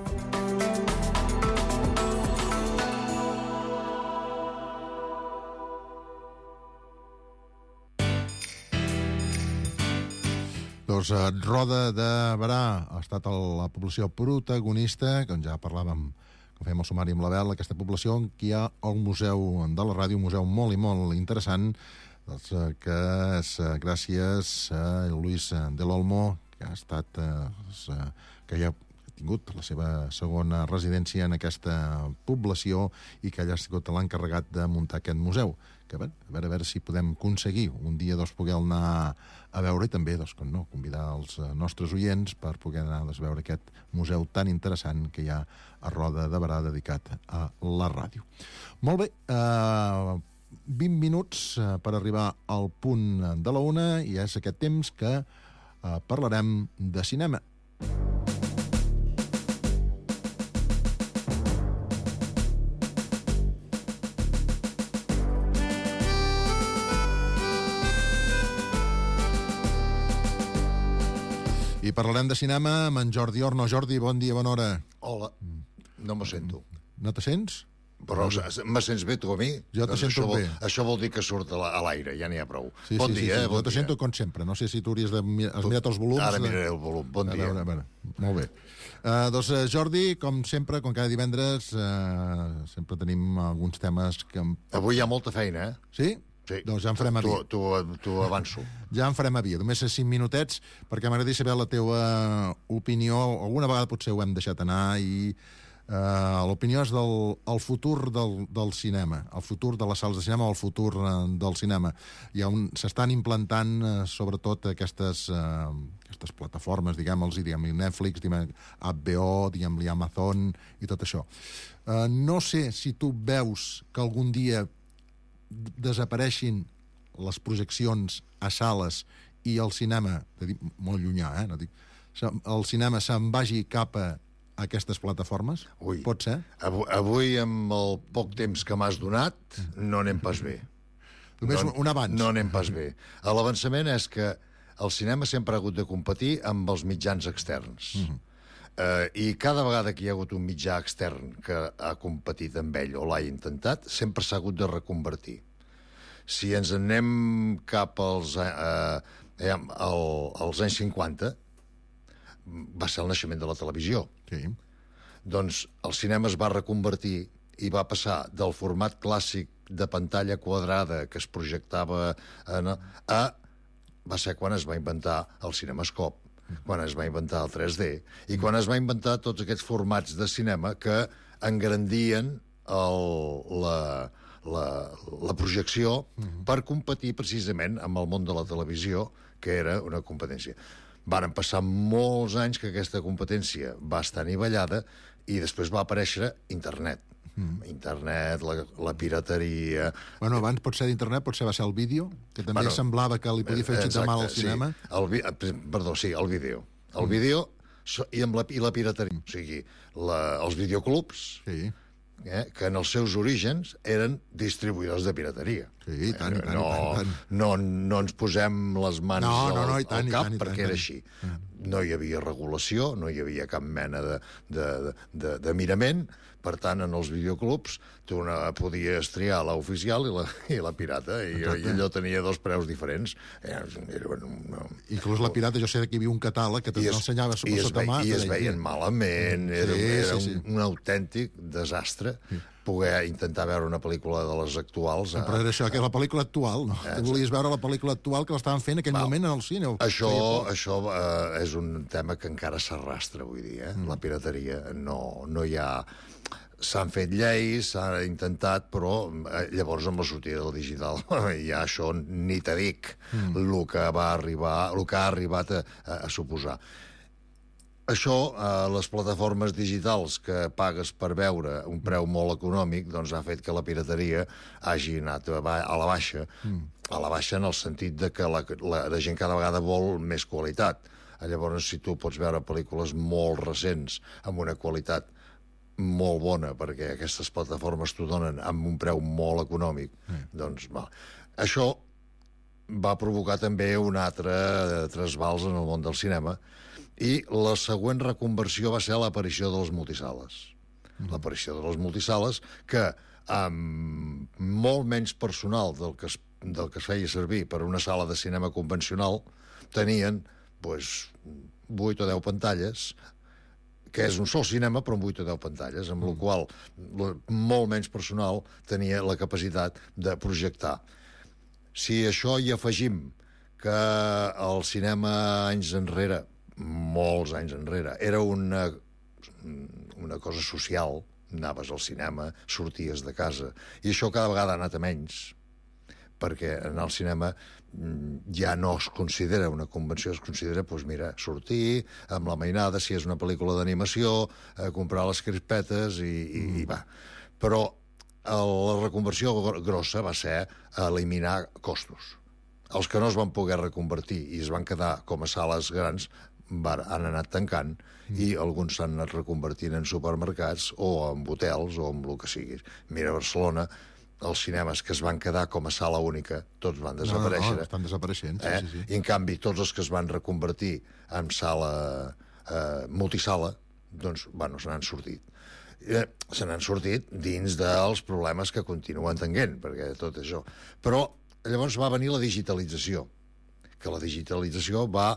Doncs Roda de Berà ha estat la població protagonista, com ja parlàvem, que fèiem el sumari amb la Bel, aquesta població en què hi ha el Museu de la Ràdio, un museu molt i molt interessant, que és gràcies a Luis del Olmo, que ha estat, que ja ha tingut la seva segona residència en aquesta població i que allà ha sigut l'encarregat de muntar aquest museu. Que a veure si podem aconseguir un dia poder anar a veure i també convidar els nostres oients per poder anar a veure aquest museu tan interessant que hi ha a Roda de Berà dedicat a la ràdio. Molt bé, 20 minuts per arribar al punt de la 1 i és aquest temps que parlarem de cinema. I parlarem de cinema amb en Jordi Orno. Jordi, bon dia, bona hora. Hola, no me sento. No te sents? Però me sents bé, tu, a mi? Jo te sento bé. Això vol dir que surt a l'aire, ja n'hi ha prou. Sí, bon dia, jo te sento com sempre. No sé si tu hauries de mirar els volums. Ara miraré el volum. Bon dia. Molt bé. Doncs, Jordi, com sempre, com cada divendres, sempre tenim alguns temes que... Avui hi ha molta feina, eh? Sí? Sí. Doncs ja en farem a vi. T'ho avanço. Ja en farem a vi. Només 5 minutets, perquè m'agradaria saber la teva opinió. Alguna vegada potser ho hem deixat anar i... l'opinió és del futur del cinema, el futur de les sales de cinema o el futur del cinema. S'estan implantant sobretot aquestes plataformes, diguem-li Netflix, diguem-li HBO, diguem-li Amazon i tot això. No sé si tu veus que algun dia desapareixin les projeccions a sales i el cinema, molt llunyà, el cinema se'n vagi cap a aquestes plataformes? Ui. Pot ser? Avui, amb el poc temps que m'has donat, no anem pas bé. Només un avanç. No anem pas bé. L'avançament és que el cinema sempre ha hagut de competir amb els mitjans externs. I cada vegada que hi ha hagut un mitjà extern que ha competit amb ell o l'ha intentat, sempre s'ha hagut de reconvertir. Si ens anem cap als anys 50, va ser el naixement de la televisió. Sí. Doncs el cinema es va reconvertir i va passar del format clàssic de pantalla quadrada que es projectava va ser quan es va inventar el cinemascop, quan es va inventar el 3D i quan es va inventar tots aquests formats de cinema que engrandien la projecció per competir precisament amb el món de la televisió, que era una competència. Varen passar molts anys que aquesta competència va estar anivellada i després va aparèixer internet. Internet, la pirateria... Bueno, abans potser d'internet, potser va ser el vídeo, que també semblava que li podia fer un xic de mal al cinema. Sí, el vídeo. El vídeo i la pirateria. O sigui, els videoclubs... Sí. Que en els seus orígens eren distribuïdors de pirateria. Sí, i tant. No ens posem les mans al cap perquè era així. No hi havia regulació, no hi havia cap mena de mirament. Per tant, en els videoclubs tu podies triar l'oficial i la pirata, i allò tenia dos preus diferents. Inclús la pirata, jo sé que hi havia un catàleg que t'ensenyava sota mà. I es veien malament, era un autèntic desastre poder intentar veure una pel·lícula de les actuals. Però era això, que la pel·lícula actual, no? Tu volies veure la pel·lícula actual que l'estaven fent en aquell moment en el cine. Això és un tema que encara s'arrastra avui dia. La pirateria no hi ha... S'han fet lleis, s'ha intentat, però llavors amb la sortida del digital ja això ni te dic el que ha arribat a suposar. Això, les plataformes digitals que pagues per veure un preu molt econòmic, doncs ha fet que la pirateria hagi anat a la baixa. A la baixa en el sentit de que la gent cada vegada vol més qualitat. Llavors, si tu pots veure pel·lícules molt recents amb una qualitat molt bona, perquè aquestes plataformes t'ho donen amb un preu molt econòmic, doncs, això va provocar també un altre trasbals en el món del cinema, i la següent reconversió va ser l'aparició de les multisales. L'aparició de les multisales que, amb molt menys personal del que es feia servir per una sala de cinema convencional, tenien 8 o 10 pantalles, que és un sol cinema, però amb 8 o 10 pantalles, amb la qual molt menys personal tenia la capacitat de projectar. Si això hi afegim que el cinema anys enrere, molts anys enrere, era una cosa social, anaves al cinema, sorties de casa, i això cada vegada ha anat a menys, perquè anar al cinema ja no es considera una convenció, es considera, sortir amb la mainada, si és una pel·lícula d'animació, comprar les crispetes i va. Però la reconversió grossa va ser eliminar costos. Els que no es van poder reconvertir i es van quedar com a sales grans han anat tancant i alguns s'han anat reconvertint en supermercats o en hotels o en el que sigui. Mira, a Barcelona els cinemes que es van quedar com a sala única, tots van desaparèixer. No, estan desapareixent, sí. I en canvi tots els que es van reconvertir en sala multisala, doncs, bueno, se n'han sortit. Se n'han sortit dins dels problemes que continuen tenint, perquè tot això. Però llavors va venir la digitalització, que la digitalització va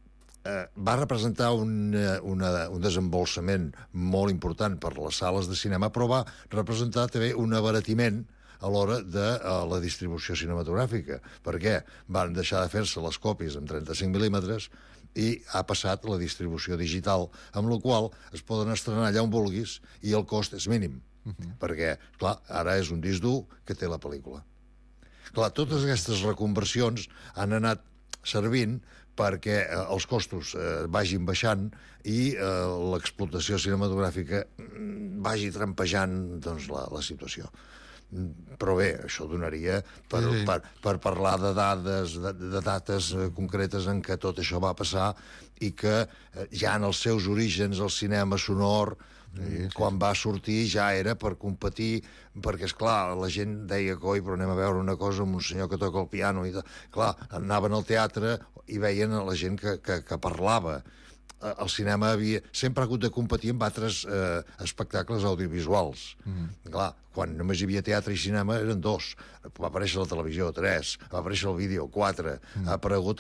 representar un desembolsament molt important per les sales de cinema, però va representar també un abaratiment a l'hora de la distribució cinematogràfica. Per què? Van deixar de fer-se les còpies amb 35 mil·límetres i ha passat la distribució digital, amb la qual es poden estrenar allà on vulguis i el cost és mínim. Perquè, clar, ara és un disc dur que té la pel·lícula. Clar, totes aquestes reconversions han anat servint perquè els costos vagin baixant i l'explotació cinematogràfica vagi trampejant doncs, la situació. Però bé, això donaria per parlar de dades, de dates concretes en què tot això va passar i que ja en els seus orígens el cinema sonor, quan va sortir ja era per competir, perquè, esclar, la gent deia que, oi, però anem a veure una cosa amb un senyor que toca el piano i tal. Clar, anaven al teatre i veien la gent que parlava. El cinema sempre ha hagut de competir amb altres espectacles audiovisuals. Clar, quan només hi havia teatre i cinema eren 2. Va aparèixer la televisió, 3. Va aparèixer el vídeo, 4. Ha aparegut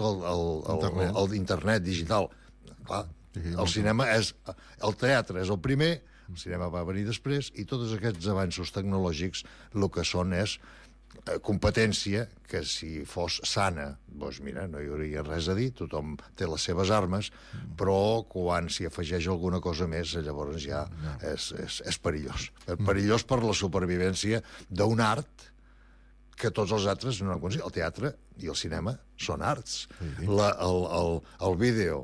l'internet digital. Clar, el cinema és... El teatre és el primer, el cinema va venir després, i tots aquests avanços tecnològics el que són és competència que, si fos sana, doncs mira, no hi hauria res a dir, tothom té les seves armes, però quan s'hi afegeix alguna cosa més, llavors ja és perillós. És perillós per la supervivència d'un art que tots els altres no han aconseguit. El teatre i el cinema són arts. El vídeo,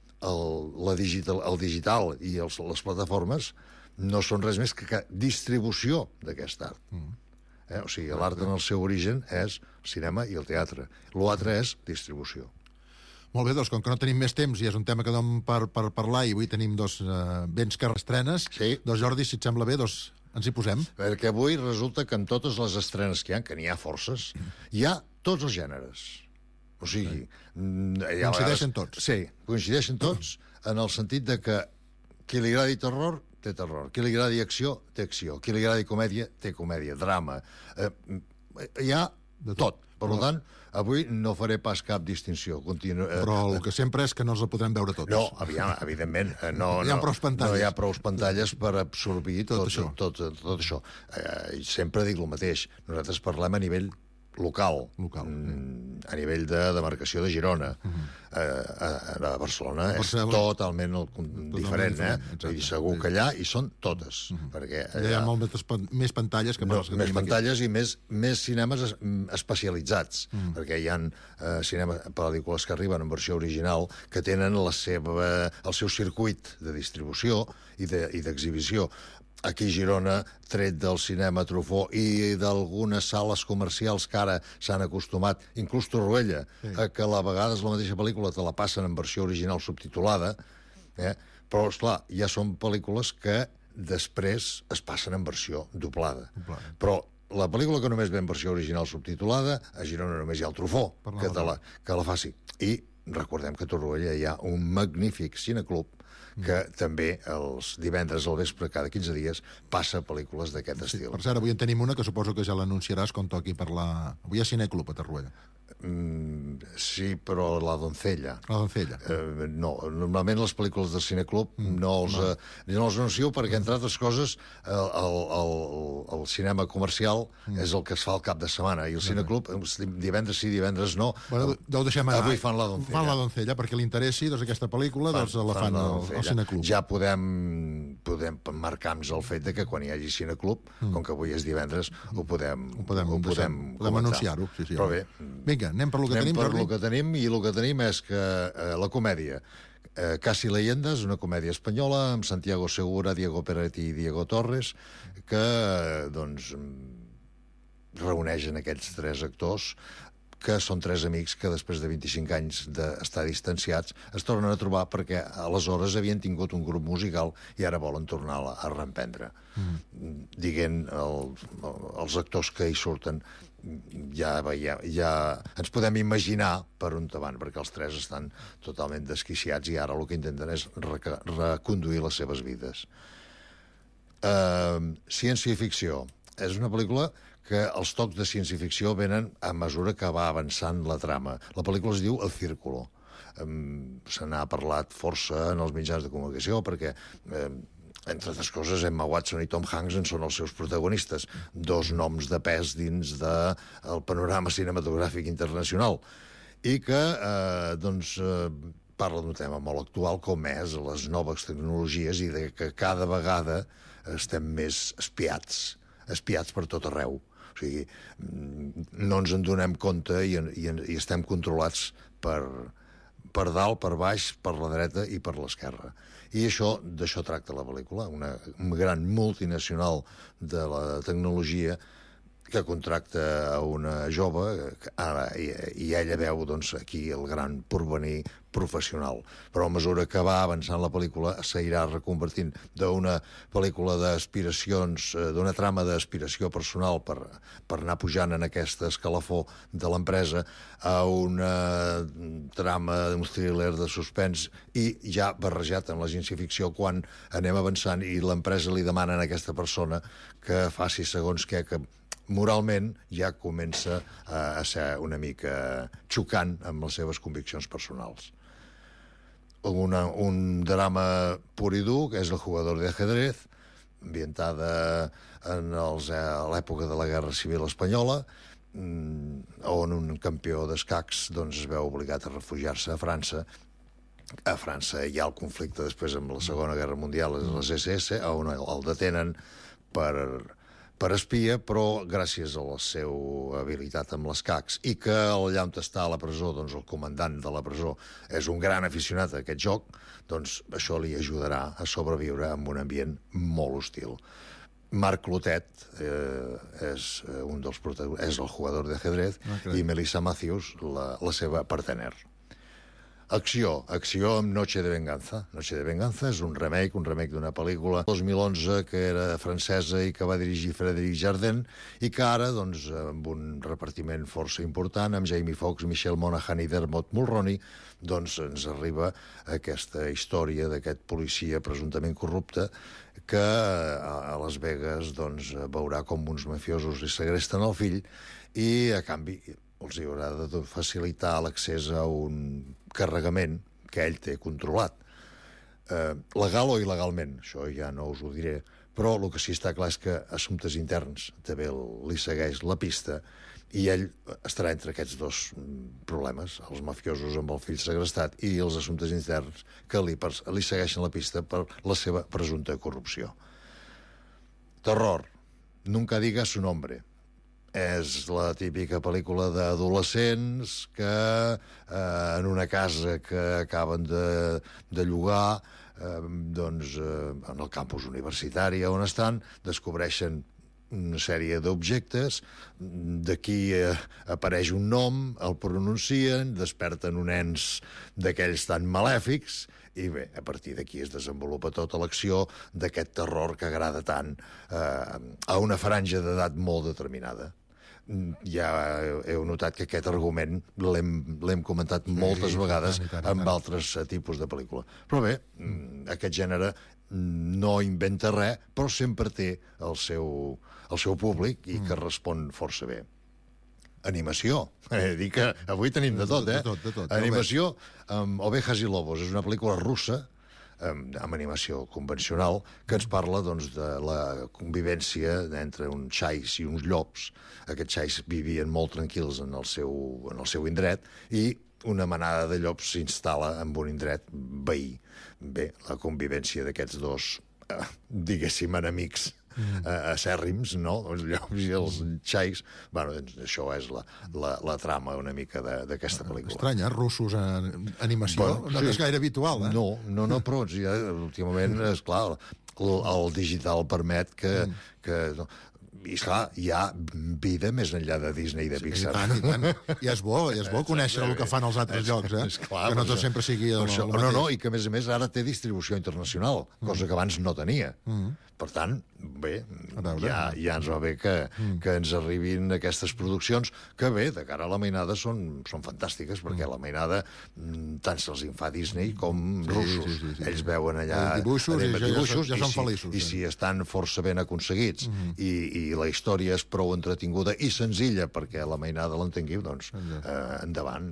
el digital i les plataformes no són res més que distribució d'aquest art. O sigui, l'art en el seu origen és el cinema i el teatre. L'altre és distribució. Molt bé, doncs, com que no tenim més temps i és un tema que dom per parlar i avui tenim béns que estrenes, doncs, Jordi, si et sembla bé, doncs ens hi posem. Perquè avui resulta que en totes les estrenes que n'hi ha forces, hi ha tots els gèneres. O sigui... Coincideixen tots. Sí, coincideixen tots en el sentit de que qui li agradi terror té terror. Qui li agradi acció, té acció. Qui li agradi comèdia, té comèdia. Drama. Hi ha tot. Per tant, avui no faré pas cap distinció. Però el que sempre és que no els podrem veure tots. No, evidentment. No hi ha prou pantalles. No hi ha prou pantalles per absorbir tot això. Sempre dic el mateix. Nosaltres parlem a nivell local, a nivell de demarcació de Girona. A Barcelona és totalment diferent, I segur que allà hi són totes. Perquè hi ha moltes més pantalles que més pantalles i més cinemes especialitzats, perquè hi ha pel·lícules que arriben en versió original que tenen el seu circuit de distribució i d'exhibició. Aquí a Girona, tret del cinema Truffaut i d'algunes sales comercials que ara s'han acostumat, inclús Torroella, que a vegades la mateixa pel·lícula te la passen en versió original subtitulada, però, esclar, ja són pel·lícules que després es passen en versió doblada. Però la pel·lícula que només ve en versió original subtitulada, a Girona només hi ha el Truffaut que la faci. I recordem que a Torroella hi ha un magnífic cineclub que també els divendres al vespre, cada 15 dies, passa pel·lícules d'aquest estil. Per cert, avui en tenim una que suposo que ja l'anunciaràs quan toqui parlar... Avui hi ha cineclub a Torroella. Sí, però La Doncella. La Doncella. No, normalment les pel·lícules del cineclub no els anuncio perquè, entre altres coses, el cinema comercial és el que es fa al cap de setmana i el cineclub, divendres sí, divendres no. Bueno, ho deixem anar. Avui fan La Doncella. Fan La Doncella, perquè li interessi, doncs aquesta pel·lícula la fan al cineclub. Ja podem marcar-nos el fet de que quan hi hagi cineclub, com que avui és divendres, ho podem anunciar-ho. Però bé, vinga, anem per lo que tenim, Jordi. Anem per lo que tenim, i el que tenim és que la comèdia Casi Leyendas, una comèdia espanyola amb Santiago Segura, Diego Peretti i Diego Torres, que doncs reuneixen aquests 3 actors que són tres amics que després de 25 anys d'estar distanciats es tornen a trobar perquè aleshores havien tingut un grup musical i ara volen tornar a reemprendre. Diguent els actors que hi surten, ja ens podem imaginar per on van, perquè els tres estan totalment desquiciats i ara el que intenten és reconduir les seves vides. Ciència-ficció. És una pel·lícula que els tocs de ciència-ficció venen a mesura que va avançant la trama. La pel·lícula es diu El Círculo. Se n'ha parlat força en els mitjans de comunicació perquè, entre altres coses, Emma Watson i Tom Hanks en són els seus protagonistes, dos noms de pes dins del panorama cinematogràfic internacional, i que parla d'un tema molt actual com és les noves tecnologies i que cada vegada estem més espiats per tot arreu. O sigui, no ens en donem compte i estem controlats per dalt, per baix, per la dreta i per l'esquerra. I d'això tracta la pel·lícula, una gran multinacional de la tecnologia que contracta a una jove i ella veu aquí el gran porvenir professional. Però a mesura que va avançant la pel·lícula s'irà reconvertint d'una pel·lícula d'aspiracions, d'una trama d'aspiració personal per anar pujant en aquest escalafó de l'empresa a una trama d'un thriller de suspens i ja barrejat en la ciència-ficció quan anem avançant i l'empresa li demana a aquesta persona que faci segons què, que moralment ja comença a ser una mica xocant amb les seves conviccions personals. Un drama pur i dur, que és El jugador de ajedrez, ambientada en l'època de la Guerra Civil Espanyola, on un campió d'escacs es veu obligat a refugiar-se a França. A França hi ha el conflicte després amb la Segona Guerra Mundial, les SS, on el detenen per espia, però gràcies a la seva habilitat amb les cacs i que allà on està a la presó, el comandant de la presó és un gran aficionat a aquest joc, això li ajudarà a sobreviure en un ambient molt hostil. Marc Clotet és un dels protagonistes, és el jugador de ajedrez, i Melissa Matthews, la seva partener. Acció amb Noche de Venganza. Noche de Venganza és un remake d'una pel·lícula 2011 que era francesa i que va dirigir Frédéric Jardin i que ara, amb un repartiment força important, amb Jamie Foxx, Michelle Monaghan i Dermot Mulroney, ens arriba aquesta història d'aquest policia presumptament corrupte que a Las Vegas veurà com uns mafiosos li segresten el fill i, a canvi, els haurà de facilitar l'accés a un carregament que ell té controlat. Legal o il·legalment, això ja no us ho diré, però el que sí està clar és que assumptes interns també li segueix la pista i ell estarà entre aquests dos problemes, els mafiosos amb el fill segrestat i els assumptes interns que li segueixen la pista per la seva presumpta corrupció. Terror. Nunca digas su nombre. És la típica pel·lícula d'adolescents que en una casa que acaben de llogar en el campus universitari on estan, descobreixen una sèrie d'objectes, d'aquí apareix un nom, el pronuncien, desperten un ens d'aquells tan malèfics i bé, a partir d'aquí es desenvolupa tota l'acció d'aquest terror que agrada tant a una franja d'edat molt determinada. Ja heu notat que aquest argument l'hem comentat moltes vegades amb altres tipus de pel·lícula. Però bé, aquest gènere no inventa res, però sempre té el seu públic i que respon força bé. Animació. Dic que avui tenim de tot, eh? Animació amb Ovejas i Lobos. És una pel·lícula russa amb animació convencional, que ens parla de la convivència entre uns xais i uns llops. Aquests xais vivien molt tranquils en el seu indret i una manada de llops s'instal·la en un indret veí. Bé, la convivència d'aquests dos, diguéssim, enemics acèrrims, no? Els llops i els xais. Bueno, això és la trama una mica d'aquesta pel·lícula. Estranya, russos en animació, no és gaire habitual, eh? No, però últimament, esclar, el digital permet que I, esclar, hi ha vida més enllà de Disney i de Pixar. I tant. I és bo conèixer el que fan els altres llocs, Esclar, que no tot sempre sigui el mateix. No, i que, a més, ara té distribució internacional, cosa que abans no tenia. Per tant, bé, ja ens va bé que ens arribin aquestes produccions, que bé, de cara a la mainada són fantàstiques, perquè la mainada tant se'ls en fa Disney com russos. Ells veuen allà dibuixos ja són feliços. I si estan força ben aconseguits i la història és prou entretinguda i senzilla perquè la mainada l'entengui, doncs endavant.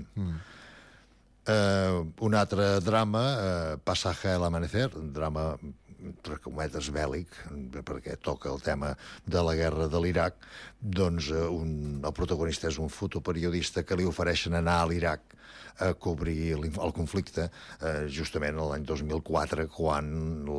Un altre drama, Pasaje al amanecer, un drama entre cometes bèl·lic, perquè toca el tema de la guerra de l'Iraq, doncs el protagonista és un fotoperiodista que li ofereixen anar a l'Iraq a cobrir el conflicte justament l'any 2004, quan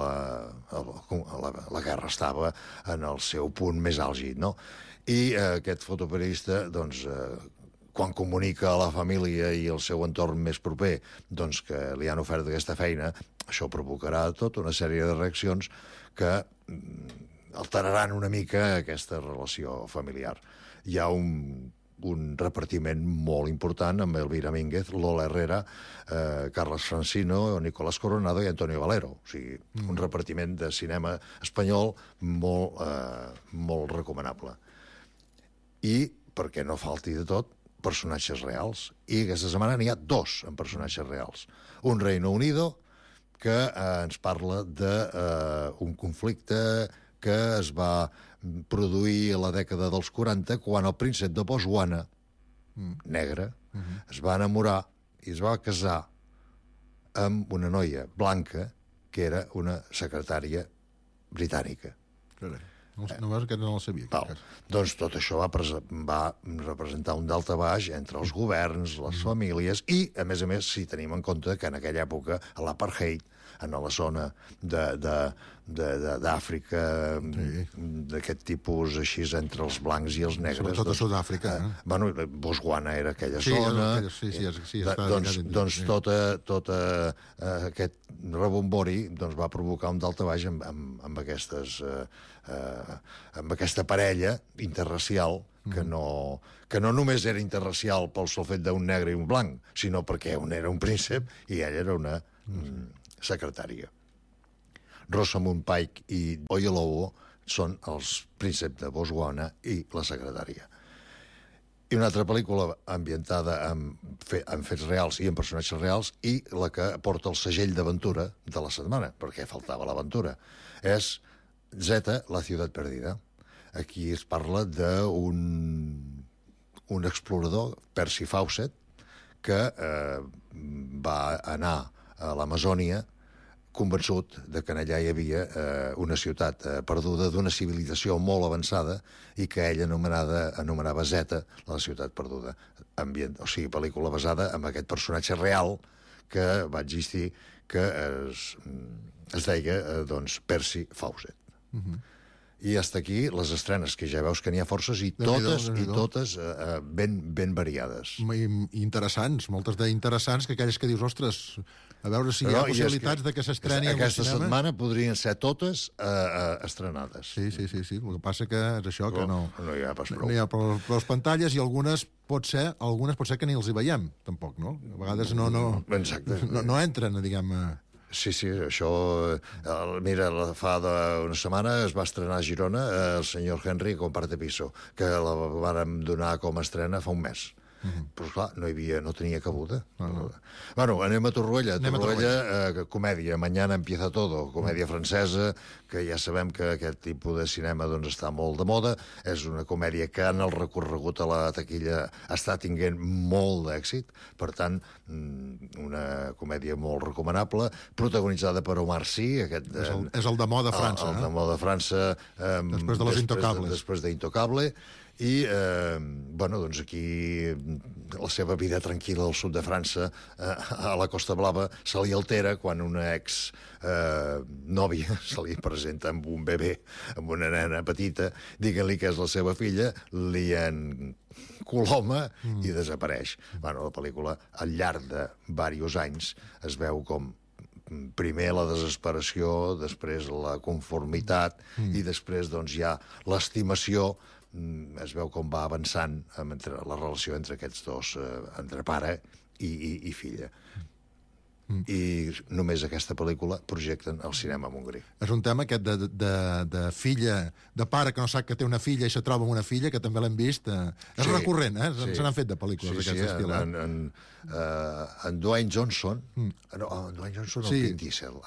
la guerra estava en el seu punt més àlgid, no? I aquest fotoperiodista, doncs, quan comunica a la família i al seu entorn més proper doncs, que li han ofert aquesta feina, això provocarà tota una sèrie de reaccions que alteraran una mica aquesta relació familiar. Hi ha un repartiment molt important amb Elvira Mínguez, Lola Herrera, Carles Francino, Nicolás Coronado i Antonio Valero. O sigui, un repartiment de cinema espanyol molt recomanable. I, perquè no falti de tot, personatges reals. I aquesta setmana n'hi ha 2 en personatges reals. Un Reino Unido, que ens parla d'un conflicte que es va produir a la dècada dels 40, quan el príncep de Botswana, negre, es va enamorar i es va casar amb una noia blanca que era una secretària britànica. No veus que no el sabia. Doncs tot això va representar un daltabaix entre els governs, les famílies i, a més, si tenim en compte que en aquella època l'apartheid, en la zona d'Àfrica, d'aquest tipus així entre els blancs i els negres. Sobretot a Sud-àfrica. Botswana era aquella zona. Doncs tot aquest rebombori va provocar un daltabaix amb aquesta parella interracial, que no només era interracial pel sol fet d'un negre i un blanc, sinó perquè un era un príncep i ella era una secretària. Rosamund Pike i Oyelowo són els prínceps de Botswana i la secretària. I una altra pel·lícula ambientada en fets reals i en personatges reals, i la que porta el segell d'aventura de la setmana, perquè faltava l'aventura, és Zeta, la ciutat perdida. Aquí es parla d'un explorador, Percy Fawcett, que va anar a l'Amazònia convençut de que allà hi havia una ciutat perduda d'una civilització molt avançada i que ell anomenava Zeta, la ciutat perduda. O sigui, pel·lícula basada en aquest personatge real que va existir, que es deia Percy Fawcett. I hasta aquí les estrenes, que ja veus que n'hi ha forces i totes ben variades. Interessants, moltes d'interessants, que aquelles que dius, ostres, a veure si hi ha possibilitats de que s'estreni al cinema. Aquesta setmana podrien ser totes estrenades. Sí. El que passa que és això, que no hi ha pas prou. No hi ha prou pantalles, i algunes pot ser que ni els hi veiem, tampoc, no? A vegades no entren, diguem... Sí, això... Mira, fa una setmana es va estrenar a Girona El senyor Henry comparte piso, que la vàrem donar com a estrena fa un mes. Però, clar, no tenia cabuda. Bueno, anem a Torroella. Torroella, comèdia, Mañana empieza todo, comèdia francesa, que ja sabem que aquest tipus de cinema està molt de moda. És una comèdia que en el recorregut a la taquilla està tinguent molt d'èxit. Per tant, una comèdia molt recomanable, protagonitzada per Omar Sy. És el de moda França. El de moda França. Després de Los Intocables. Després d'Intocable. I, doncs aquí la seva vida tranquil·la al sud de França, a la Costa Blava, se li altera quan una ex-nòvia se li presenta amb un bebè, amb una nena petita, digue-li que és la seva filla, li encoloma i desapareix. La pel·lícula, al llarg de diversos anys, es veu com primer la desesperació, després la conformitat i després doncs, ja l'estimació. Es veu com va avançant la relació entre aquests dos, entre pare i filla. I només aquesta pel·lícula projecten al cinema Montgrí. És un tema aquest de filla, de pare que no sap que té una filla i se troba amb una filla, que també l'hem vist. És recurrent, se n'han fet de pel·lícules d'aquest estil. En Dwayne Johnson, en Dwayne Johnson o Vin Diesel,